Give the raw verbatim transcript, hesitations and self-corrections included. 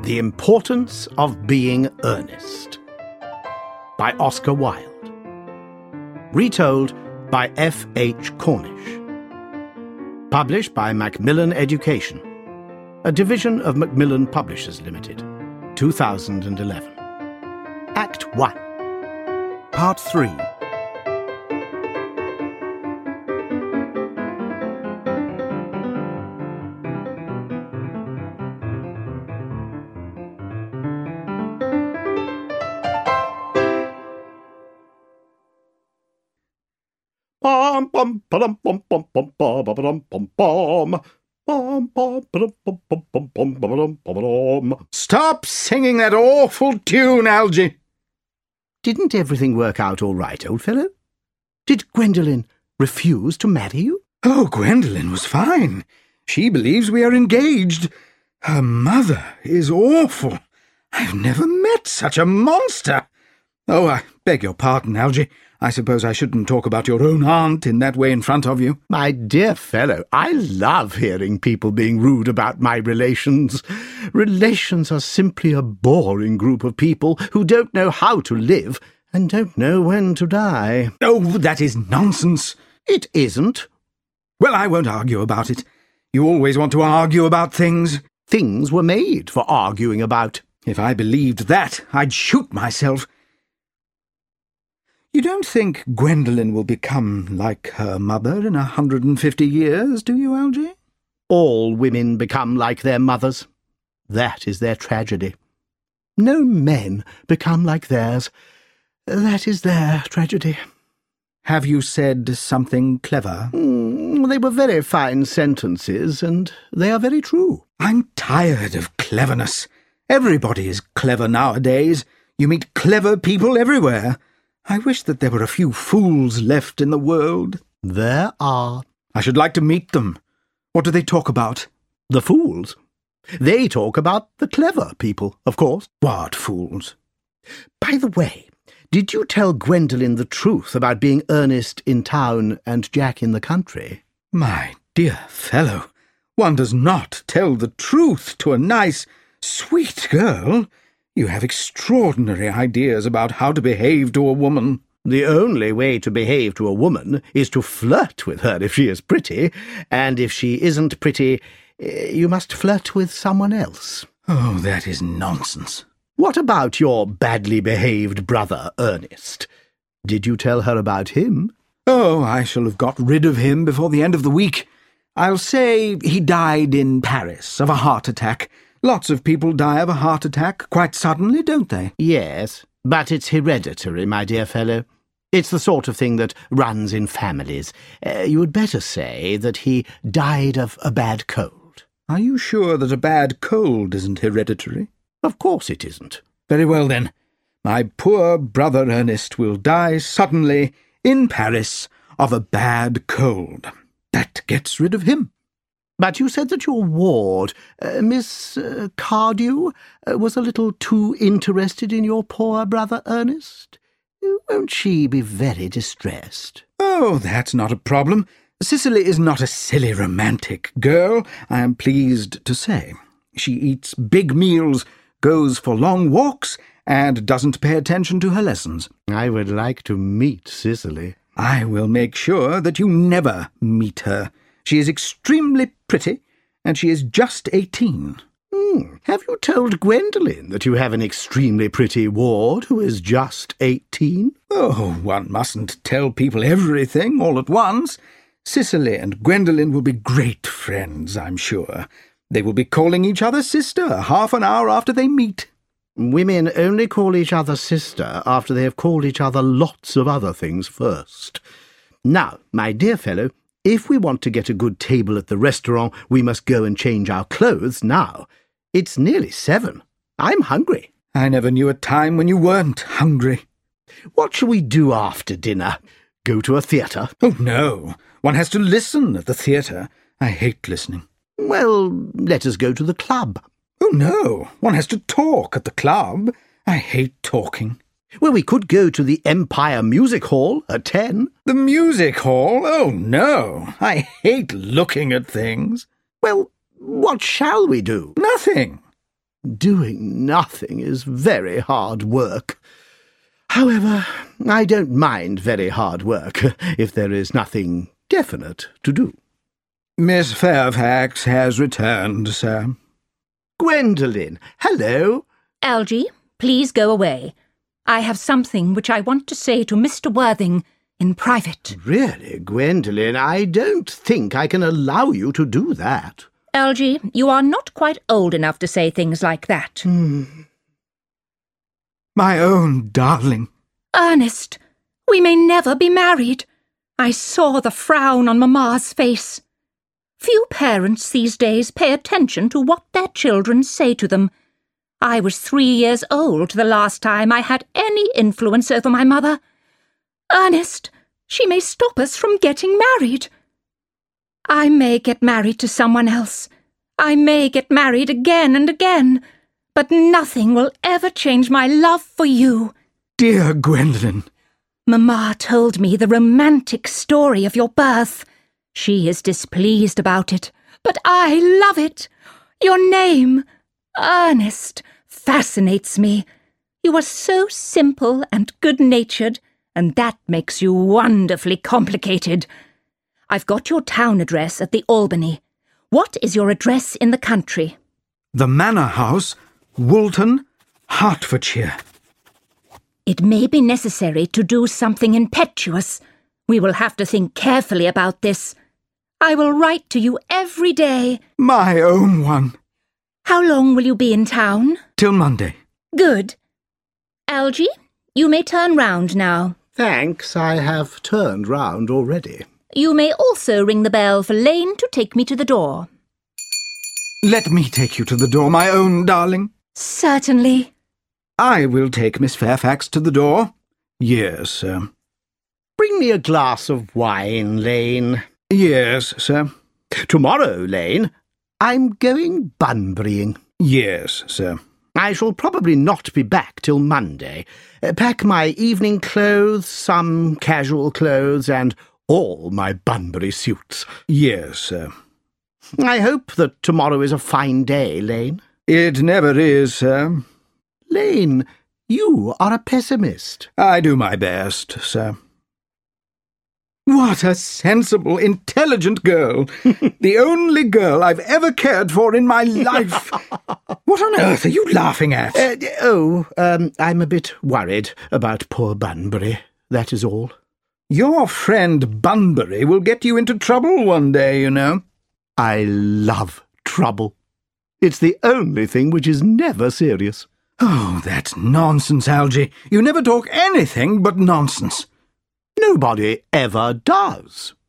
The Importance of Being Earnest by Oscar Wilde. Retold by F H Cornish. Published by Macmillan Education, a division of Macmillan Publishers Limited, two thousand eleven. Act one. Part three. Bum bum bum bum bum bum bum bum bum bum. Bum, bum, ba-dum, bum, bum, bum, bum, ba-dum, ba-dum. Stop singing that awful tune, Algy. Didn't everything work out all right, old fellow? Did Gwendolen refuse to marry you? Oh, Gwendolen was fine. She believes we are engaged. Her mother is awful. I've never met such a monster. Oh, I beg your pardon, Algy. I suppose I shouldn't talk about your own aunt in that way in front of you. My dear fellow, I love hearing people being rude about my relations. Relations are simply a boring group of people who don't know how to live and don't know when to die. Oh, that is nonsense. It isn't. Well, I won't argue about it. You always want to argue about things. Things were made for arguing about. If I believed that, I'd shoot myself. You don't think Gwendolen will become like her mother in a hundred and fifty years, do you, Algy? All women become like their mothers. That is their tragedy. No men become like theirs. That is their tragedy. Have you said something clever? Mm, they were very fine sentences, and they are very true. I'm tired of cleverness. Everybody is clever nowadays. You meet clever people everywhere. I wish that there were a few fools left in the world. There are. I should like to meet them. What do they talk about? The fools. They talk about the clever people, of course. What fools? By the way, did you tell Gwendolen the truth about being Ernest in town and Jack in the country? My dear fellow, one does not tell the truth to a nice, sweet girl. You have extraordinary ideas about how to behave to a woman. The only way to behave to a woman is to flirt with her if she is pretty, and if she isn't pretty, you must flirt with someone else. Oh, that is nonsense. What about your badly behaved brother, Ernest? Did you tell her about him? Oh, I shall have got rid of him before the end of the week. I'll say he died in Paris of a heart attack. Lots of people die of a heart attack quite suddenly, don't they? Yes, but it's hereditary, my dear fellow. It's the sort of thing that runs in families. Uh, you had better say that he died of a bad cold. Are you sure that a bad cold isn't hereditary? Of course it isn't. Very well, then. My poor brother Ernest will die suddenly in Paris of a bad cold. That gets rid of him. But you said that your ward, uh, Miss uh, Cardew, uh, was a little too interested in your poor brother Ernest. Won't she be very distressed? Oh, that's not a problem. Cicely is not a silly romantic girl, I am pleased to say. She eats big meals, goes for long walks, and doesn't pay attention to her lessons. I would like to meet Cicely. I will make sure that you never meet her. She is extremely pretty, and she is just eighteen. Hmm. Have you told Gwendolen that you have an extremely pretty ward who is just eighteen? Oh, one mustn't tell people everything all at once. Cicely and Gwendolen will be great friends, I'm sure. They will be calling each other sister half an hour after they meet. Women only call each other sister after they have called each other lots of other things first. Now, my dear fellow, if we want to get a good table at the restaurant, we must go and change our clothes now. It's nearly seven. I'm hungry. I never knew a time when you weren't hungry. What shall we do after dinner? Go to a theatre? Oh, no. One has to listen at the theatre. I hate listening. Well, let us go to the club. Oh, no. One has to talk at the club. I hate talking. Well, we could go to the Empire Music Hall at ten. The music hall? Oh, no. I hate looking at things. Well, what shall we do? Nothing. Doing nothing is very hard work. However, I don't mind very hard work if there is nothing definite to do. Miss Fairfax has returned, sir. Gwendolen, hello. Algy, please go away. I have something which I want to say to Mister Worthing in private. Really, Gwendolen, I don't think I can allow you to do that. Algy, you are not quite old enough to say things like that. Hmm. My own darling. Ernest, we may never be married. I saw the frown on Mamma's face. Few parents these days pay attention to what their children say to them. I was three years old the last time I had any influence over my mother. Ernest, she may stop us from getting married. I may get married to someone else. I may get married again and again. But nothing will ever change my love for you. Dear Gwendolen. Mamma told me the romantic story of your birth. She is displeased about it, but I love it. Your name, Ernest, fascinates me. You are so simple and good-natured, and that makes you wonderfully complicated. I've got your town address at the Albany. What is your address in the country? The Manor House, Woolton, Hertfordshire. It may be necessary to do something impetuous. We will have to think carefully about this. I will write to you every day. My own one. How long will you be in town? Till Monday. Good. Algy, you may turn round now. Thanks, I have turned round already. You may also ring the bell for Lane to take me to the door. Let me take you to the door, my own darling. Certainly. I will take Miss Fairfax to the door. Yes, sir. Bring me a glass of wine, Lane. Yes, sir. Tomorrow, Lane, I'm going bunburying. Yes, sir. I shall probably not be back till Monday. Uh, pack my evening clothes, some casual clothes, and all my Bunbury suits. Yes, sir. I hope that tomorrow is a fine day, Lane. It never is, sir. Lane, you are a pessimist. I do my best, sir. What a sensible, intelligent girl. The only girl I've ever cared for in my life. What on earth are you laughing at? Uh, oh, um, I'm a bit worried about poor Bunbury, that is all. Your friend Bunbury will get you into trouble one day, you know. I love trouble. It's the only thing which is never serious. Oh, that's nonsense, Algy. You never talk anything but nonsense. Nobody ever does.